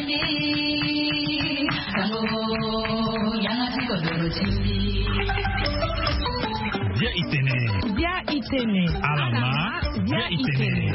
Via Itene. Alama. Via Itene.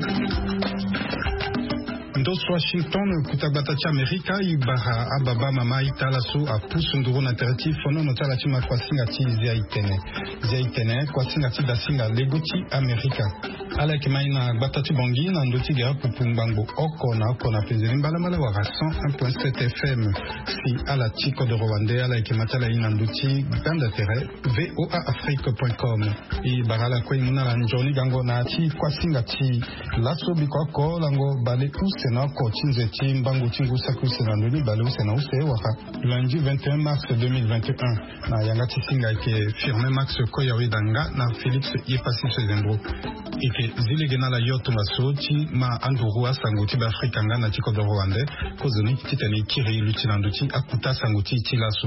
Dos Washington kutabatacha Amerika ibara ababa mama italaso a pusunduru na terati fono notala chima kwa singati zia itene kwa singati da singa leguti Amerika ala kimaina batati bongi na ndoti gara pupumbango oko na pezeli mbala wa 101.7 FM si ala chiko de Rwanda ala kimatala ina ndoti ganda tere voaafrique.com ibara la kwa imuna la njoni gango na ati kwa singati laso bikoko lango bale use na ko chinzeti mbangu chingu sakusi na ndoni bale use na use waka lundi 21 mars 2021 na yangati singa ke firme Max Koyawi danga na Felix Yefasi Sezendro ike zile gena la yoto masoti ma andurua sanguti ba Afrika ngana chiko do Rwanda kozoni titani kiri lutinanduti akuta sanguti tilaso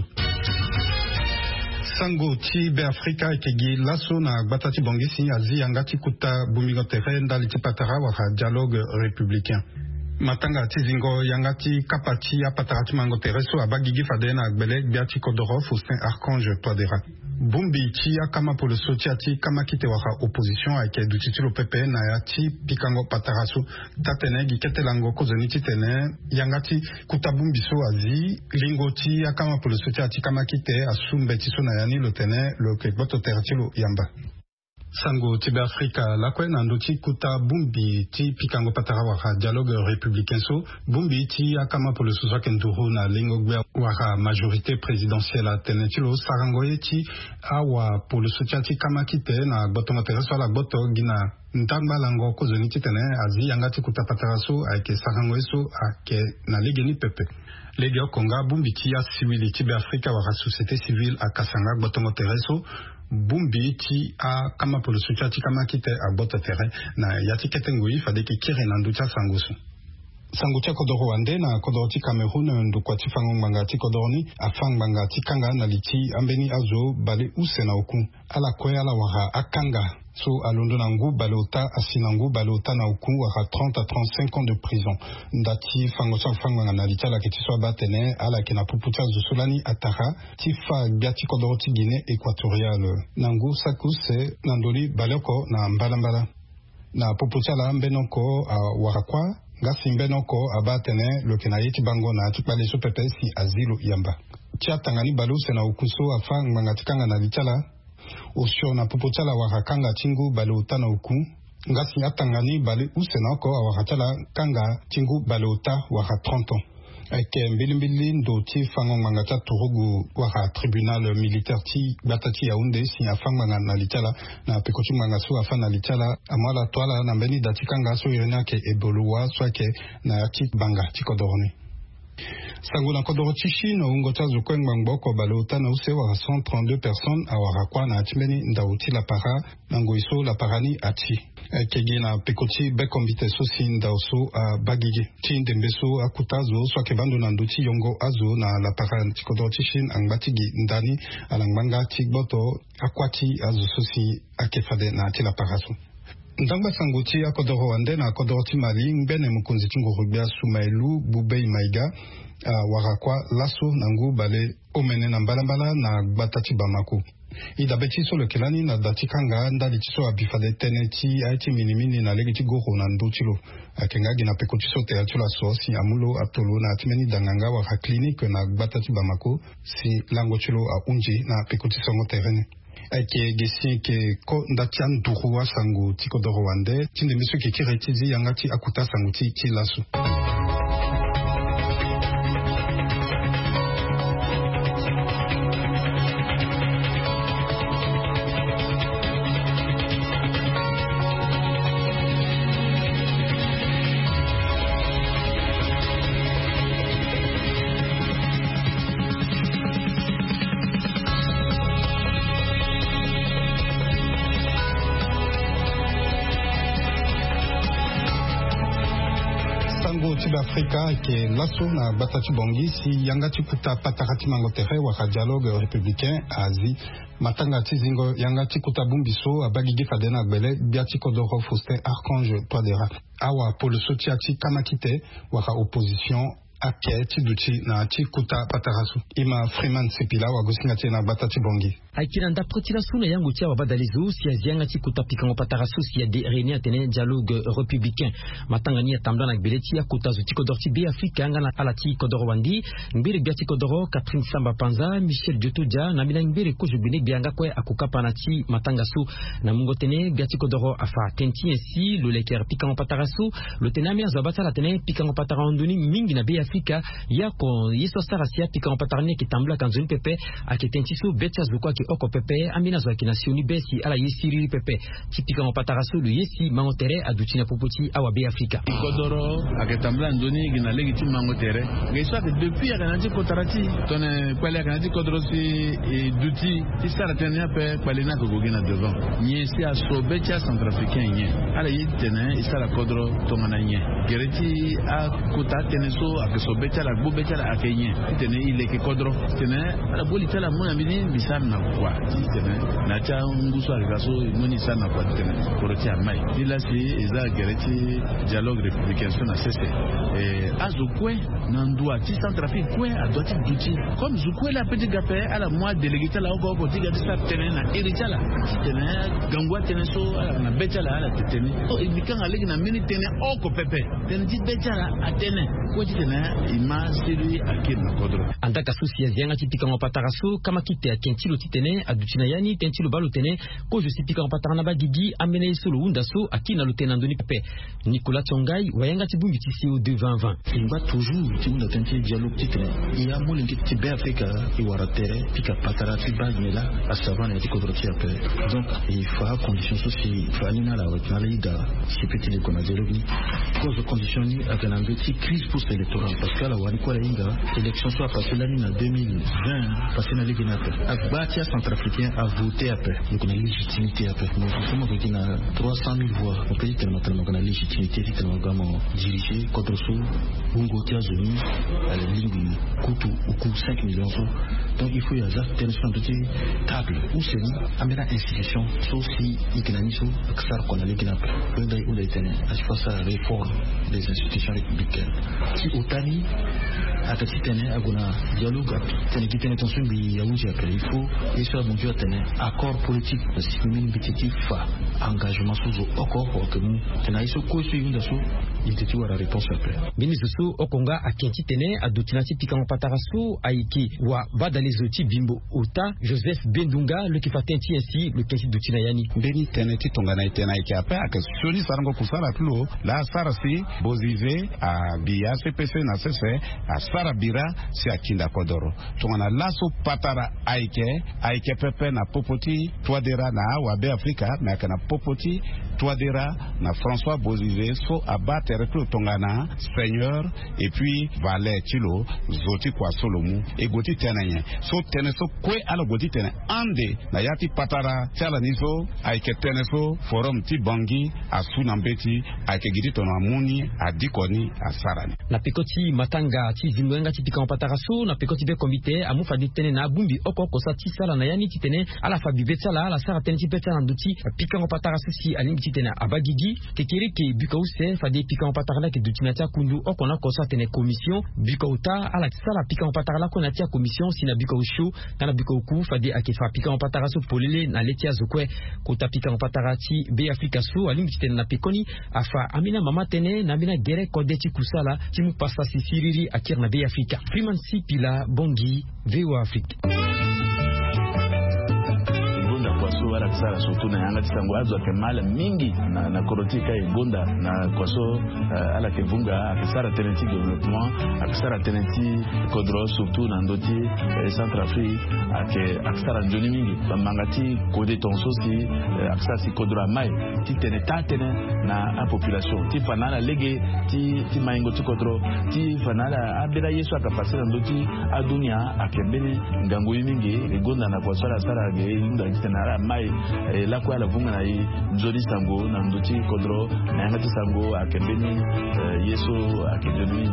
Sanguti be Afrika kegi laso na batati bongisi azi yangati kuta bumigo terenda litipatara wa dialogue républicain matanga tizingo yangati kapati apatarati mango tereso abagigi fadena agbele biati kodoro Faustin Archange Toadera Bumbi ti akama pour le sotiati kama kite waka opposition ake dutitilo pepe na yati pikango pataraso tatene giketelango kozoni titene yangati kutabumbi so azi lingoti akama pour le sotiati kama kite asumbe tiso na yani lotene lo kekboto teratilo yamba Sango tibe Afrika la kwe nanduti kuta bumbi ti pikango patara waka dialogue républicain so bumbi ti akama pour le sosa kenduru na lingo gwe waka majorité présidentielle a tenetilo sarangoye ti awa pour le sotia ti kama kite na botongo tereso la boto gina ntamba lango kozoni titene azi yangati kuta patara so ake sarangoye so ake na ligeni pepe legi okonga bumbi ti ya civili tibe Afrika waka société civile a kasanga botongo tereso Bumbi ti a kama pour le soutien ti kama kite a bota terrain na yati ketengui fadeki kire na nducha sangusu sangucha kodoro wande na kodoro ti Cameroun ndukwa ti fango mbanga ti kodoroni afang mbanga ti kanga na liti ambeni azo bale use na oku ala kwe ala wara akanga so alondo na ngu balota asinangu balota na oku wara 30 à 35 ans de prison ndati fango cha fango na liti ala kiti so batene ala kena pupucha zusulani atara ti fa biati kodoro ti Guinée équatoriale nangu sakuse nandoli baleko na mbala na pupucha la mbenoko warakwa ngasi mbenoko abatene lokena yiti bango na tikpale so pepe si azilo yamba tia tangani baluse na ukuso afang mangatikanga na lichala osho na popochala warakanga tingu balota na uku ngasi atangani bale usenako awakachala kanga tingu balota waka 30 ans ake mbilimbili ndo ti fango mangata turugu waka tribunal militaire ti batati Yaoundé si afang manga na lichala na pekoti manga so afang na lichala amala toala na mbeni datikanga so irena ke eboluwa so ke na yati banga ti kodoroni sango na kodoro tishi no ngota zo mboko balota na usewa 132 personnes awarakwa na atimeni ndauti la para nango iso la parani ati kegi na pekoti bekombite so si ndauso bagigi ti ndembeso akutazo so kebando na nduti yongo azo na la para kodoro tishi angbatigi ndani alangmanga tigboto akwati azo so si akefade na ati la paraso ndanga sanguti ya kodoro wande na kodoro ti Mali mbene mukunzi tingo rubia Sumailu Bubei Maiga warakwa laso nangu bale omene na mbala na batati Bamako ida beti so le kelani na datikanga ndali tiso abifade teneti aiti minimini na legiti goro na ndotilo akenga gina pekoti so te atula so si amulo atolo na atimeni danganga waka clinique na batati Bamako si lango tilo a unji na pekoti so terrain ake gesi ke ko ndatian duruwa sango tiko do Rwanda tinde miso ke kiretizi yangati akuta sango ti laso Afrika ke laso na batati bongi si yangati kuta patarati mangotere waka dialogue républicain azi matanga tizingo yangati kuta bumbiso abagigi fadena gbele biati kodoro Faustin Archange Toadera awa pour le sotiati kamakite waka opposition akie tiduchi na chikuta patarasu ima Freeman Sipila wa gusinga na batati bongi aikina ndapotila suna yangu tia wabadalizo si azianga chikuta pikango patarasu si ya de réunion tene dialogue républicain matangani ya tambla na gbeleti ya kutazu tiko dorti bi Afrika anga na alati kodoro wandi mbere biati kodoro Catherine Samba Panza Michel Diotodia na mina mbere ko jubine bianga kwe akukapa na ti matangasu na mungo tene biati kodoro afa tenti ainsi le leker pikango patarasu le tenami azabata la tene pikango patarandoni mingi na bi Afrika yako yeso starasia pikango patarne ki tambla kanzoni pepe aketenti su betya zukwa ki oko pepe amina zo akinasioni besi ala yesiri pepe ti pikango patarasu le yesi mangotere adutina popoti awa bi Afrika kodoro aketambla ndoni gina legiti mangotere ngeso que depuis akanati kotarati tone kwale akanati kodoro si duti ti saratenia pe kwale na kogina devant nye si aso betya centrafricain nye ala yitene isara kodoro tongana nye gereti a kuta teneso akeso betya la gbo betya la akenye tene ile ke kodoro tene ala boli tala mona bini bisar na kwa tene na cha nguso alikaso moni sana kwa tene koroti amai ila si eza gereti dialogue républicain na cesse azukwe na ndua ti centrafrique kwe adoti duti comme zukwe la petit gapé ala moi délégué la oko tiga sa tene na irichala tene gangwa tene so ala na betala ala tene o ibikanga legi na mini tene oko pepe tene ti betala atene ko tene ima siri akina kodro andaka susi azianga ti pikango patarasu kama kite akentilo ti tene adutina yani tentilo balo tene ko je sipika en patarana ba gigi amene solo undaso akina lo tena ndoni pepe Nicolas Tsongai wayanga ti bumbi ti CO2 2020 il va toujours ti unda tenti dialogue ti tene ya molingi ti be Afrika i wara tere pika patara ti ba nyela asavana ti kodro ti ape donc il faut condition soci fanina la wala ida sipiti le kona dialogue cause condition ni akana ngeti crise post électorale parce que la wali kwa inga élection soit passée l'année en 2020 passé na ligue na pe akbatia centrafricain a voté après donc on a légitimité après mais justement que na 300 000 voix on peut dire tellement qu'on a légitimité tellement comment diriger contre sous Bungo Tiazoni à la ligne Koutou ou Kou 5 millions donc il faut y avoir tension de table ou c'est amena institution sauf si ignaniso aksar qu'on a l'équipe pendant où les tenants à face à réforme des institutions républicaines si otani akati tene aguna dialogue tene qui tene tension bi yaouji après il faut et ça mon dieu tene accord politique parce que mine bititi fa engagement sous accord que nous tena iso ko so yunda so il était à la réponse après Binizusu okonga akenti tene adutinati pikango patarasu aiki wa badalizoti bimbo ota Joseph Bendunga le kifatenti ainsi le kenti dutina yani beni tene ti tongana itena iki après akasioni sarango kusala tulo la sarasi bozize a bia CPC na cese a sarabira si akinda kodoro tongana laso patara aike pepe na popoti toadera na wabe Afrika na kana popoti toadera na François Bozize so abattre tout tongana seigneur et puis valet chilo zoti kwa solomu e goti tenanye so teneso kwe ala goti tene ande na yati patara chala niso aike teneso forum ti bangi asuna mbeti aike gidi tono amuni adikoni asarani na pekoti matanga ti zimwenga ti pikango patarasu na pekoti be komite amufa di tene na bumbi oko sa ti sala na yani ti tene ala fabi betala ala sara tene ti betala nduti pikango patarasu si alingi ti tene abagigi kekeri ke bukause fade pikango patarala ke dutinata kundu okona kosa tene commission bukauta ala sala pikango patarala kona tia commission sina bukaushu kana bukauku fade akefa pikango patarasu polele na letia zokwe kota pikango patarati be Afrika su alingi ti tene na pekoni afa amina mama tene na mina gere kodeti kusala timu pasa sisiriri akir na be Afrika Freeman Sipila Bongi VOA Afrique kwaso wala kisara surtout na yanga tisango azo akemala mingi na korotika igonda na kwaso ala kevunga akisara tenenti développement akisara tenenti kodro surtout na ndoti Centrafrique akisara njoni mingi bamangati kode tonso si akisara si kodro mai ti tene tatene na a population ti fanala lege ti maingo ti kodro ti fanala abela yesu akapasira ndoti adunia akembele ngango mingi igonda na kwaso ala sara ge inda tena mai la kwa la vunga na nzoli sango na ndoti kodro na yangati sango akembeni yeso akejoni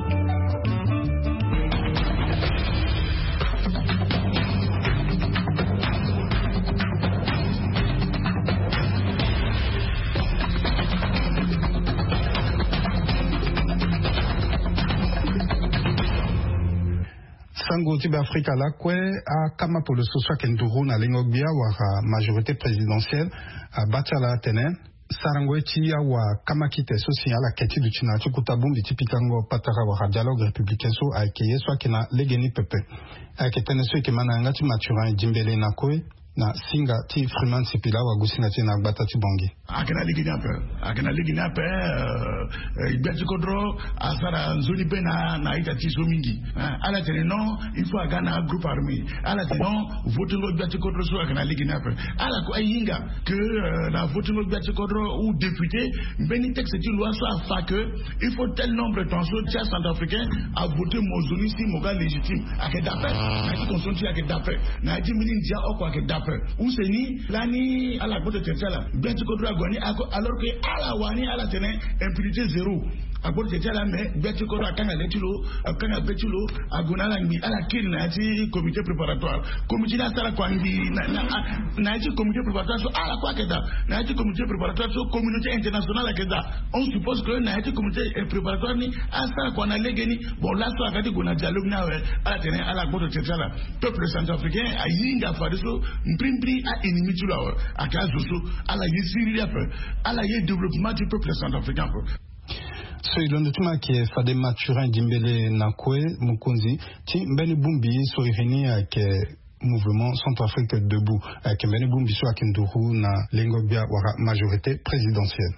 Sarango tibe Afrika la kwe a kama polo soswa kenduru na lengogbia wa majorité présidentielle a batala tenen Sarango eti wa kama kite sosi ala keti du china chikutabumbi tipikango patara wa dialogue républicain so a keye so kina legeni pepe a ketene so kemana ngati Mathurin Dimbele na kwe na singa ti Freeman Sipila wa gusinga ti na Batati Bongi akana ligi na pe ibeti kodro asara nzoni pe na ita ti so mingi ala tene non il faut agana groupe armé ala tene non vote lo ibeti kodro so akana ligi na pe ala ko ayinga que la vote lo ibeti kodro ou député beni texte ti loi so afa que il faut tel nombre de tensions tiers centrafricain à voter mozoni si moga légitime akedape na ti consenti akedape na ti mini dia oko akedape ou c'est ni lani ala bote tetala ibeti kodro alors que ala wani ala tene impunité zéro agbo tetala mais ibeti kodro akanga letilo akanga betilo agona mi ala kin na ti comité préparatoire comité na sala kwangi na ti comité préparatoire so ala kwa keda na ti comité préparatoire so communauté internationale keda on suppose que na ti comité préparatoire ni asala kwa na legeni bon là so akati gona dialogue na ala tene ala gbo tetala peuple centrafricain ayinga fadiso mprimpri a ennemi tu là akazo so ala yisiri ala ye développement du peuple centrafricain. Soyons le qui est Fadé Mathurin Dimbele Nakwe Mukunzi ti mbeni bumbi so ireni avec mouvement Centrafrique debout avec mbeni bumbi so akinduru na lengobia wara majorité présidentielle.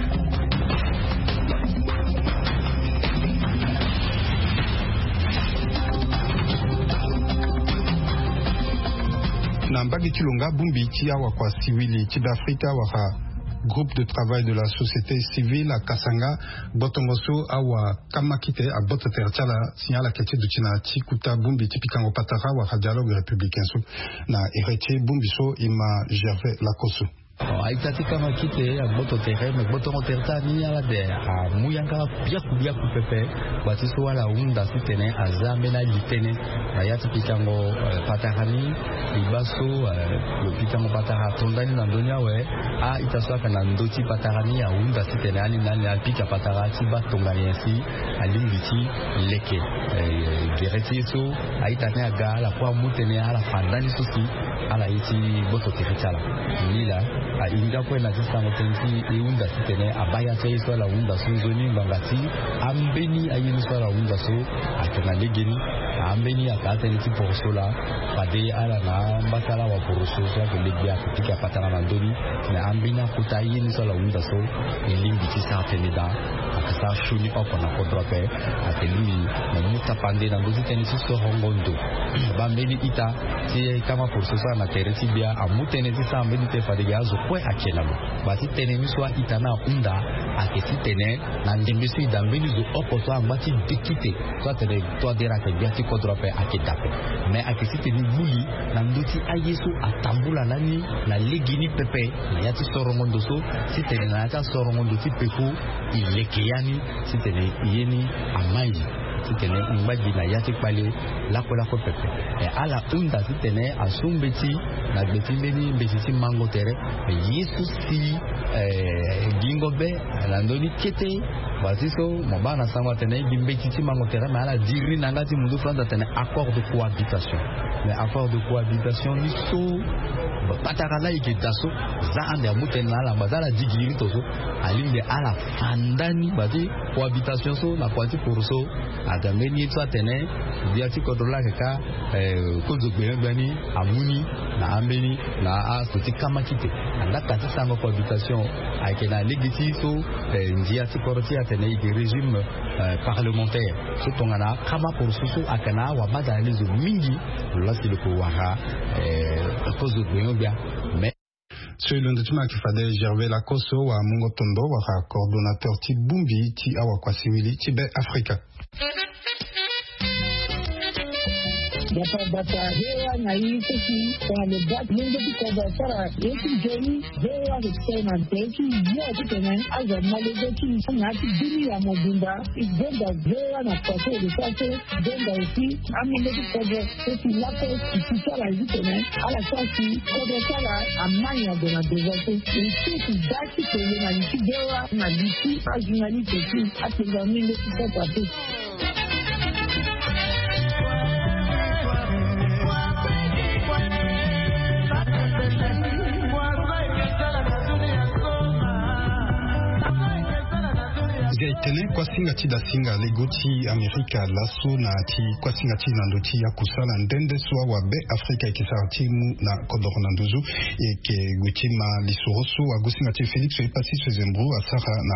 Na mbagi kilonga bumbi tia wakwa siwili tibe Afrika waka groupe de travail de la société civile à Kasanga botongoso awa kamakite a boto terchala signal a kete du china tikuta bumbi tipikango patara waka dialogue républicain so na héritier bumbi so ima Gervais Lakoso. Aitati kama kite boto terre me boto terta ni ala de a muyanga bia kupepe batiso wala unda sitene azambe na litene ayati pikango patahani ibaso pikango patara tondani na dunia we a itaswa kana ndoti patahani ya unda sitene ali nani alpika patara tiba tongani si alimbiti leke gereti so aitane aga la kwa mutene ala fandani sosi ala iti boto terchala nila a inga kwa na tisa motenzi iunda sitene abaya tei swala unda sunzoni mbangati ambeni ayini swala unda so akena legeni ambeni akate niti porosola pade ala na mbakala wa poroso so ke legia kutika patana mandoni na ambina kuta ayini swala unda so ilimbi tisa tenida akasa shuni opo na kodrope ateli na muta pande na ngozi tenisi so hongondo bambeni ita ti kama poroso na teresi bia amutene tisa ambeni te pade yazo kwe akelamo basi tene miswa itana unda akesi tene na ndemisi dambeni zo oposo ambati dikite so tene to dera ke biati kodrope akedape mais akesi tene buli na ndoti ayesu atambula nani na legini pepe na yati sorongondo so si tene na yata sorongondo ti peku ilekeyani si tene yeni amai sitene umbaji na yati pale lako pepe ala unda sitene asumbeti na betimbeni mbesisi mango tere yesu si gingobe landoni kete basiso mobana sangwa tene gimbeti mango tere mais ala diri nangati mundu franda tene accord de cohabitation mais accord de cohabitation ni so patakala ike daso za ande mutena ala bazala digiri toso alimbe ala fandani bati cohabitation so na kwati poroso agambeni twa tene diati kodrola kaka kozo gbeni amuni na ambeni na a soti kama kite anda kati sango cohabitation akena legiti so diati koroti atene ige régime parlementaire so tongana kama poroso so akana wa bada lezo mingi lorsque le pouvoir kozo gbeni mais Celui de Tima qui fallait Gervais Lakoso wa Mungo Tondo wa coordonnateur ti Bumbi ti awa kwa siwili ti be Afrika. Bata hewa na hii sisi kwa lebati mungo tukoba sara yeki jeni hewa kusema teki yote tena aza malezeki ngati dini ya mobunda igenda hewa na kwaso lisase genda usi amende tukoba sisi lapo kisara tena ala sasi kodo sara amanya dona devote sisi daki tele na nchidewa na lisi ajunali teki atenga minde tukoba teki Zia itene kwa singa chida singa legoti Amerika laso na ti kwa singa chi nandoti ya kusala ndende swa wa be Afrika ikisara timu na kodoro nanduzu eke gutima lisoroso wa gusinga chi Felix Epasi Zembro asara na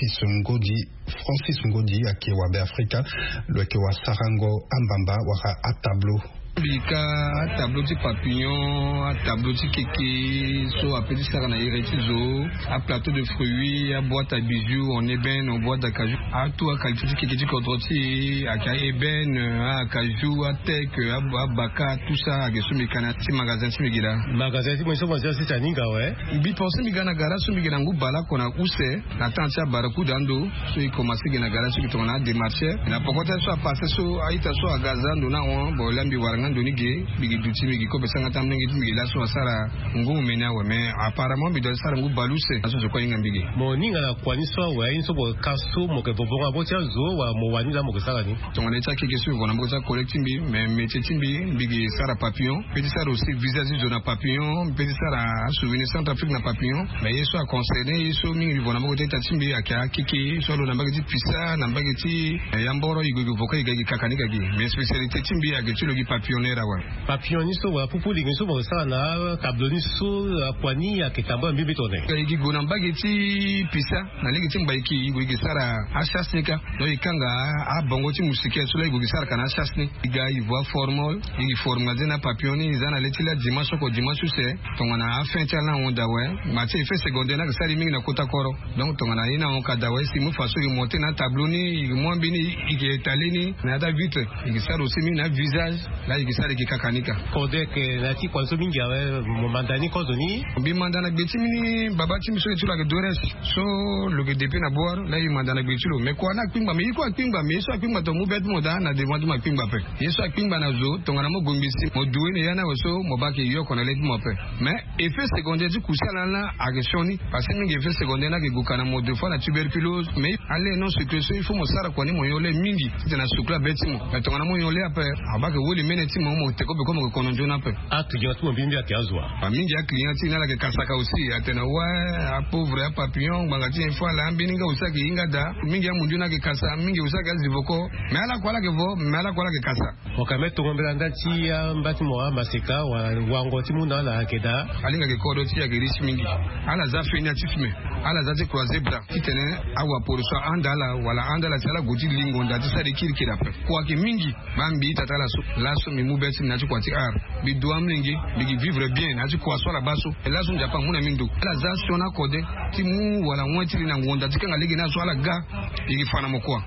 Francis Ngodi ake wa be Afrika lweke wa sarango ambamba waka a tableau bika tableau de papillon, tableau de kéké, so a petit ça na iretizo, a plateau de fruits, a boîte à bijoux, on ébène, on boîte d'acajou, a tout a qualité de kéké contrôti, a ébène, a cajou, a tech, a baka, tout ça, a gesu mikana, ti magasin ti migida. Magasin ti mwenso mwenso si taninga ouais. Bi pense migana gara so migana ngu bala kona use, na tantia baraku dando, so i commencer gena gara so kitona démarcher. Na pokota so a passer so aita so a gazando na on bo lambi waranga donige bigi duti bigi ko besanga tamne ngi bigi la so sara ngu mena we mais apparemment bi do sara ngu baluse aso so ko inga bigi mo ninga la kwani so we inso bo kaso mo ke bobo bo tia zo wa mo wani la mo sara ni to ngale ta keke so bona mo ta collecting bi mais métier timbi bigi sara papillon petit sara aussi visage zona papillon petit sara souvenir Centrafrique na papillon mais yeso a concerné yeso mingi bona mo ta timbi aka kiki so lo na bagiti pisa na bagiti yamboro igo voka igagi kakanika gi mais spécialité timbi age tulo gi papillon papilloniso wa pupuli ngiso bo sana tabloniso kwani ya kekambo mbibi tone kali gona mbageti pisa na legiti mbaiki igwe sara ashasnika do ikanga a bongo ti musike so la igwe sara kana ashasni iga ivoire formal igi forma zena papilloni zana letila dimanche ko dimanche se tongana afin tala onda we mati effet secondaire na sari mingi na kota koro donc tongana ina on kada we si mu faso i monter na tabloni igi mo mbini igi etaleni na da vitre igi sara aussi mingi na visage la gisare ki kakanika kode ke lati kwanso mingi awe mandani kozoni bi mandana betimini babati miso etula ke dores so lo ke depe na boar la yi mandana betilo me ko na kwimba me ko kwimba me so kwimba to mu bet mo da na de mo ma kwimba pe yeso kwimba na zo to ngana mo gombisi mo duwe ne yana so mo ba ke yo ko na let mo pe mais effet secondaire du kusala la agressioni parce que mingi effet secondaire na ke gukana mo de fois la tuberculose mais allez non c'est que so il faut mo sara ko ni mo yole mingi tena sukla betimo to ngana mo yole ape abake woli meneti mo te ko be ko mo kono jona pe client mo bimbi akiazwa mingi ya client ina la ke kasaka aussi atena wa a pauvre a papillon bangati une fois la mbininga usaki inga da mingi ya munduna ke kasa mingi usaki azivoko mais ala kwala ke vo mais ala kwala ke kasa okameto ngombela ndati ya mbati mo maseka wa ngoti muna la keda alinga ke kodo ti ya ke richi mingi ala za fenya tifme ala za te croiser bra kitene awa porso andala wala andala sala goti lingo ndati sari kirikira pe kwa ke mingi mambi tatala so laso mi mu beti na kwati ar bi doam lingi bi vivre bien na kwa so la baso la so njapa muna mindo ala za sona kode ti mu wala mwati na ngonda tikanga ligi na so ala ga igifana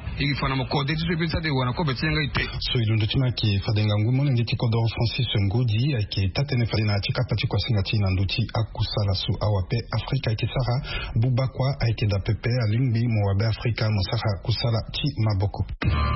mo kode ti so pesa de wana ko betenga ite so ilundo tima ki fadenga ngumo ngiti kodoro Francis Ngodi ake tatene falina tika pati kwa singati na nduti akusala su awape Afrika ikisara bubakwa aike da pepe alimbi mo wabe Afrika mosara kusala ti maboko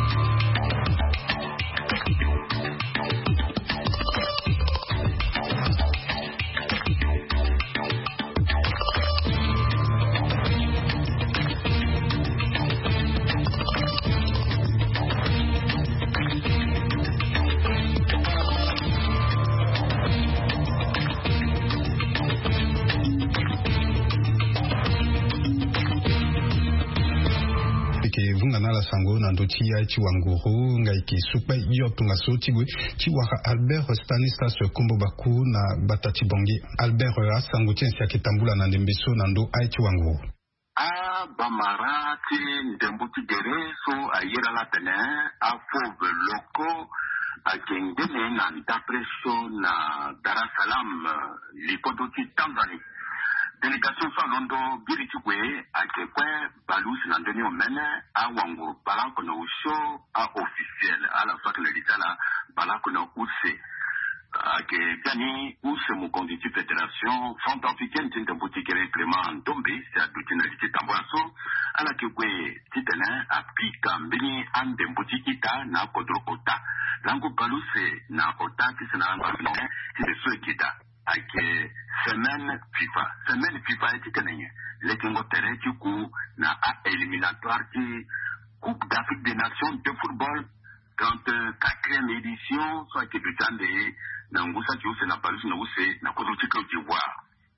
sango na ndoti ya chiwanguru ngaiki supe yoto nga sotigwe chiwaka Albert Stanislas Kombo Baku na Batati Bongi Albert asango tiensi akitambula na ndembeso na ndo ai chiwanguru bamarati ndembuti gereso ayira la tene afove loko akengene na ndapreso na Dar es Salaam lipodoti Tanzania délégation Salondo Birichwe akekwe balusi na ndeni omene a wanguru balako na usho a officiel ala soka le litala balako na use ake gani use mu konditi fédération centrafricaine tinta butikere Clément Ndombe c'est adutina litambaso ala kekwe titana apika mbini ande butikita na kodrokota langu baluse na otaki sina ngafino tide soekita ake semaine FIFA est tenue les Kingo Tereti coup na éliminatoire qui Coupe d'Afrique des Nations de football 34e édition soit que du temps de Nangusa qui na Paris na Use na Côte d'Ivoire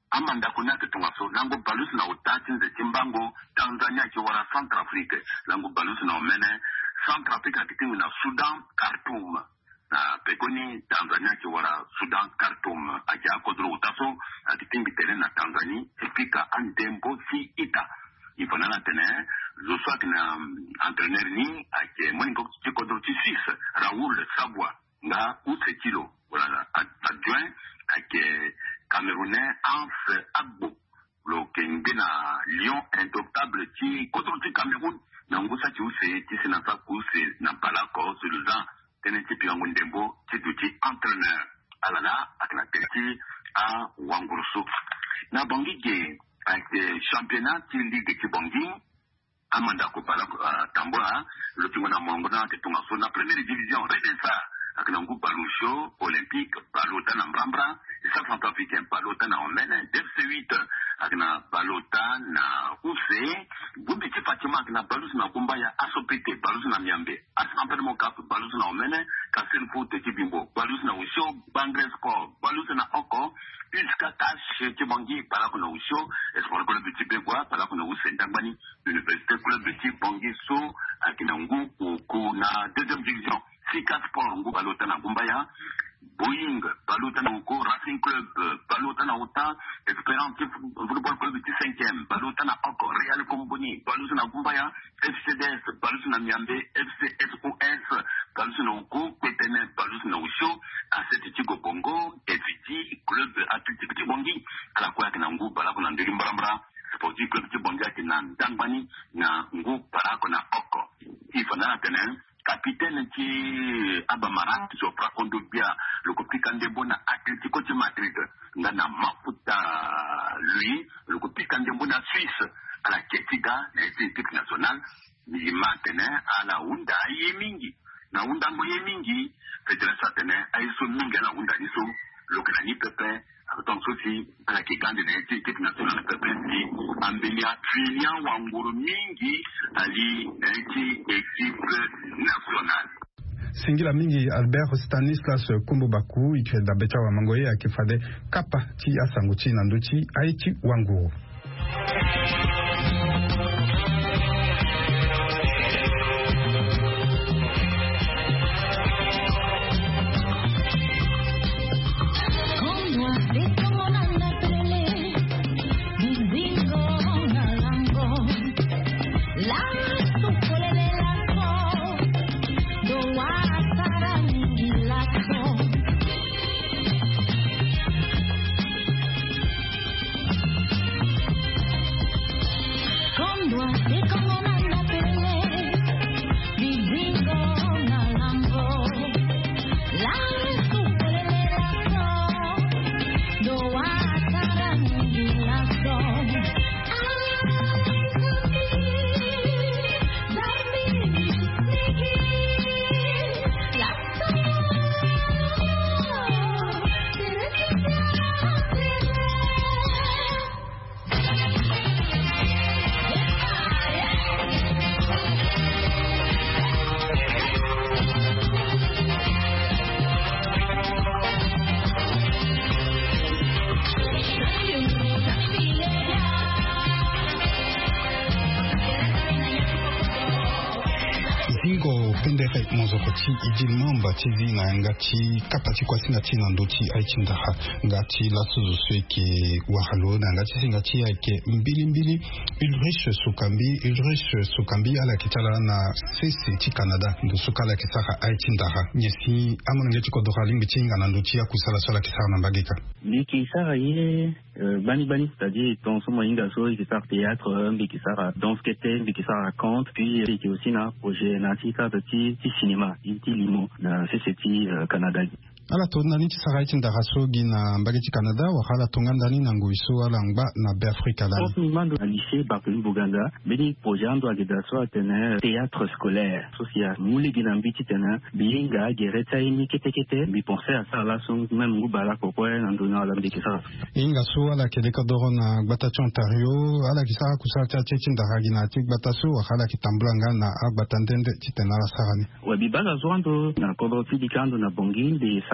amanda kuna ketungaso lango balus na utati nze timbango Tanzania ki wara Centrafrique lango balus na omene Centrafrique kitingu na Sudan Khartoum na pekoni Tanzania ki wara Sudan Khartoum aja kodro utaso kitingu tele na Tanzania epika andembo si ita ifanana tene zo swak na entraîneur ni ake moningo kodro ti Suisse Raoul Savoie nga use kilo wala adjoint ake Camerounais Anse Agbo lo kenge na Lion indomptable qui contre le Cameroun na ngusa ki use ti sinasa kuse na balako suluza teneti piango ndembo ti duti entraîneur alala akna teti a wangurusu na bongige ake championnat ti ligue ki bongi amanda ko pala tamboa lo tingo na mongo na ketunga so na première division redesa akna ngu balusho olympique balota na mbambra sa Centrafricain balota na omene FC8 akna balota na use gumbi ti Fatima akna balus na kumba ya asopete balus na miambe asampere mo kap balus na omene kasen foot ti bimbo balus na usho bangre score balus na oko iska tache ti bangi para ko na usho espoir ko le petit begwa para ko na use ndangani université club ti bangi so akina ngu ko na deuxième division Sika Sport ngu balota na kumbaya Boeing balota na uko Racing Club balota na uta Esperance Football Club ti 5e balota na oko Real Komboni balota na kumbaya FCDS balota na Miambe FCSOS balota na uko Kwetene balota na usho Aseti Tigo Bongo FT Club Athletic ti Bongi ala kwa kina ngu balako na ndiri mbarambra Sporting Club ti Bongi akina ndangbani na ngu balako na oko ifana tenen capitaine qui Abamara Sopra Kondobia le copika ndembo na Atletico de Madrid ngana mafuta lui le copika ndembo na Suisse à la Ketiga na équipe nationale ni maintenant à la unda yemingi na unda mo yemingi fédération tene aiso minga na unda niso le kanani pepe donc ceci à la Kigande na équipe nationale pepe ni ambelia trillion wanguru mingi ali équipe nationale. Singila mingi Albert Stanislas Kumbubaku ikenda becha wa mangoye akifade kapa ti asanguchi na nduchi aichi wanguru. Mozokoti idilmamba TV na ngati kapati kwa singati na ndochi aichindaha ngati la suzu ke wahalo na ngati singati yake mbili Ulrich Sukambi ala kitala na CC Canada ndo sukala kisaka aichindaha nyesi amona ngati ko dohali mbichinga na ndochi ya kusala sola kisaka na mbagika Bikisara ye bani c'est-à-dire ton somo inga so ikisara théâtre bikisara danse kete bikisara raconte puis il était aussi na projet na tika de cinéma iti limo na CCT Canada ala tonna ni tsara itinda rasogi na mbagiti Canada wa hala tonganda ni nanguiso ala ngba na Afrika la mando na lycée Barthelemy Buganda beni projet ndo ageda so atene théâtre scolaire social muli ginambiti tena binga gereta ini kete bi penser à ça là son même ngubala kokwe na ndona ala mbikisa inga so ala kedeka dorona gbatacho Ontario ala kisara kusala tchinda hagina tik bataso wa hala kitambulanga na agbatandende titena la sarani wa bibala zoando na kodro tidikando na bongi de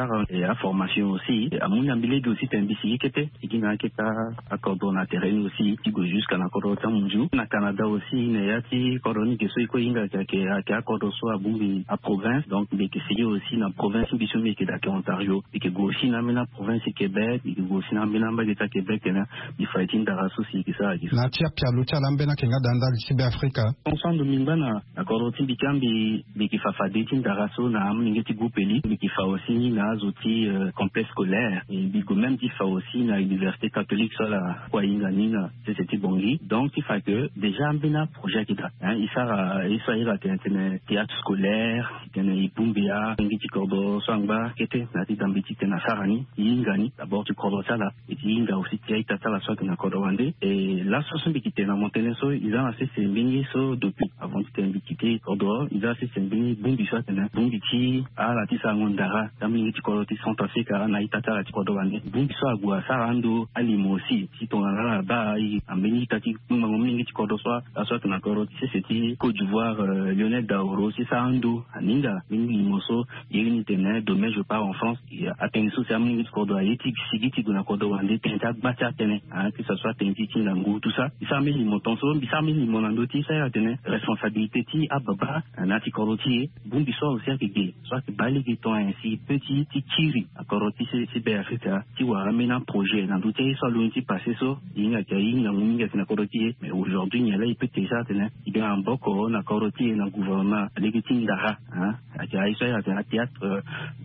et à formation aussi. À mon avis, aussi, t'es un bici qui était, et qui n'a qu'à accorder na terrain aussi, qui go jusqu'à l'accord au Tamunju. Na Canada aussi, il y a qui coordonne que soit inga qui accorde soit à Bumbi à province, donc mais qui c'est aussi na province qui sont qui d'accord Ontario, et que go aussi na mena province Québec, et que go aussi na mena bageta Québec, et na il faut être dans aussi qui ça. Na tia pialucha lambena kenga danda l'Ibe Africa. Ensemble mimbana accord au Timbikambi, mais qui fa fadetin d'araso na amningeti goupeli, mais qui fa aussi na outils complexe scolaire, et bigo même qui fa aussi na université catholique sur la Kwainganina, c'est Bongi. Donc il faut que déjà un projet qui date. Il s'agit d'un théâtre scolaire, d'un Ibumbia, un petit cordo, Sangba, qui était dans petit Nasarani, Ingani, d'abord du cordo ça là, et il a aussi tiré tata la sorte d'un cordo vendé. Et là, ce sont des qui étaient dans Monténéso, ils ont assez ces bénis depuis avant de un petit cordo, ils ont assez ces bénis, Bumbi soit un Bumbi à la Tissa Mondara, dans les petits cordo qui sont passés car Naïtata la cordo vendé. Bumbi soit à Guasarando, à Limo aussi, si ton là-bas, en béni tati, nous m'avons mis petit cordo soit, la sorte d'un cordo, c'était Côte d'Ivoire, Lionel Daoro, c'est ça Ando, Aninga, Béni Limoso, Yérini Ténè, demain je pars en France, et à Tenso, c'est un petit cordo, à Yéti, Sigiti, d'un cordo vendé, Tenta, Batia Ténè, que ce soit Tenti, Tinangou, tout ça, il s'en met l'imotonso, il s'en met limonandoti, ça y a Ténè, responsabilité, ti, Ababa, un ati cordotier, Bumbi soit aussi à Kégé, soit que Baléguéton ainsi, petit, ti, Tiri, à coroti, c'est BFK, ti, ou ramène un projet, dans tout soit l'unité passé ça, il y a Kaïn, la coroti, mais aujourd'hui, il y a là, il peut déjà, il y a un beau corps, la coroti, dans le gouvernement, légitime d'ara, hein, à un théâtre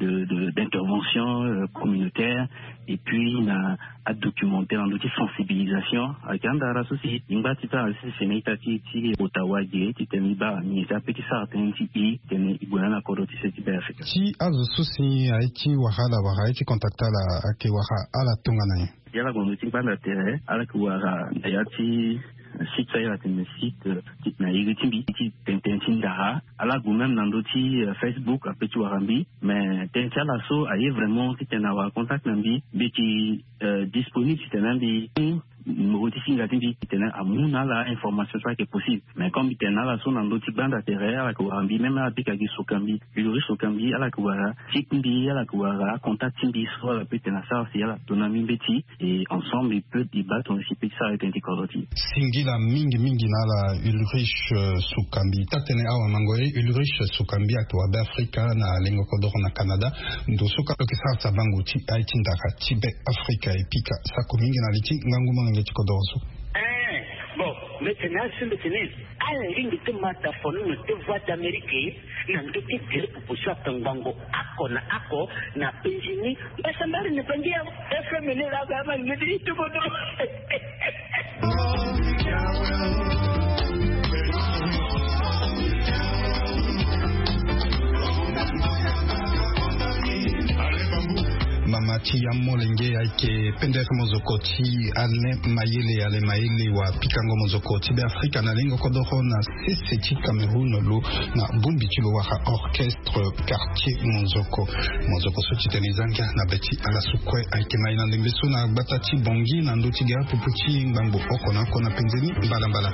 d'intervention communautaire, et puis, il y a un documentaire, un outil de sensibilisation, avec un d'ara aussi, il y a un petit peu Ottawa, il y a un petit certain type, il y a un coroti, c'est BFK. Si, à ce souci, a été Wahala, a été contacté à Kewaha, à la Tonganaï. Il y a la conduite d'intérêt à la Kouara, d'ailleurs, site ça un site qui n'a eu qui t'intendra à la même dans d'autres Facebook à petit Warambi mais t'inquiète là so aille vraiment qui t'en avoir contact nambi mais qui disponible si t'en nambi modifier la tendance qui t'en a mouna la information soit que possible mais comme t'en a la so dans d'autres bandes d'intérêt à la Warambi même à Pikagi Sokambi le riche Sokambi à la Kouara Sikindi à la Kouara contact Timbi soit la petite ça c'est la tonami beti et ensemble ils peuvent débattre aussi petit ça avec un coroti la mingi na la Ulrich Sukambi tatene awa mangoe Ulrich Sukambi atwa Afrika na lengo kodoro na Canada ndo suka ke sa bangu ti aitinda ka tibe Afrika epika sa komingi na liti ngangu monge ti kodoro so bon maintenant c'est maintenant à la ligne de mataphone de voix d'Amérique na ndoki tele proposition tangango ako na penjini basa mbali ne pangia FM ne la ba ngedi to bodo Mamati ya molenge yake pendeka mozokoti ale mayele wa pikango mozokoti be Afrika na lengo kodoro na CCT Cameroun lo na bumbi tilo wa orchestre quartier mozoko sotitenizanga na beti ala sukwe aike maina ndembeso na batati bongi na ndoti ga puputi ngambo okona kona penzeni mbala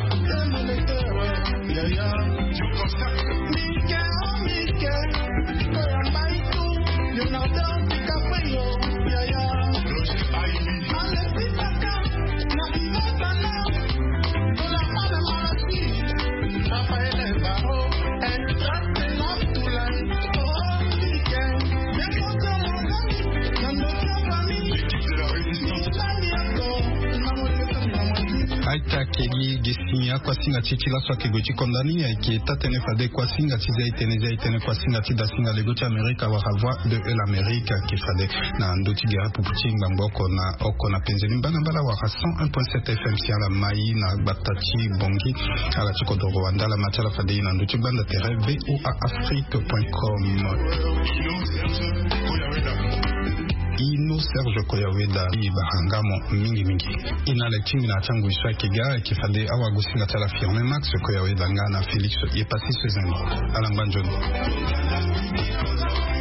aita kegi gisinya kwa singa chichila swa kegoti kondani aike tatene fade kwa singa tizai kwa singa tida singa legoti Amerika wa voix de l'Amérique qui fade na ndoti gera puputi ngamboko na okona penzeni mbala wa 101.7 FM si ala mai na batati bongi ala chiko do Rwanda la matala fade na ndoti banda tere voaafrique.com Ino Serge Koyaweda Bahangamo mingi inale tingi na changu iswa kiga kifade awa gusinga tala firme Max Koyaweda ngana Félix yepasi sezani alambanjoni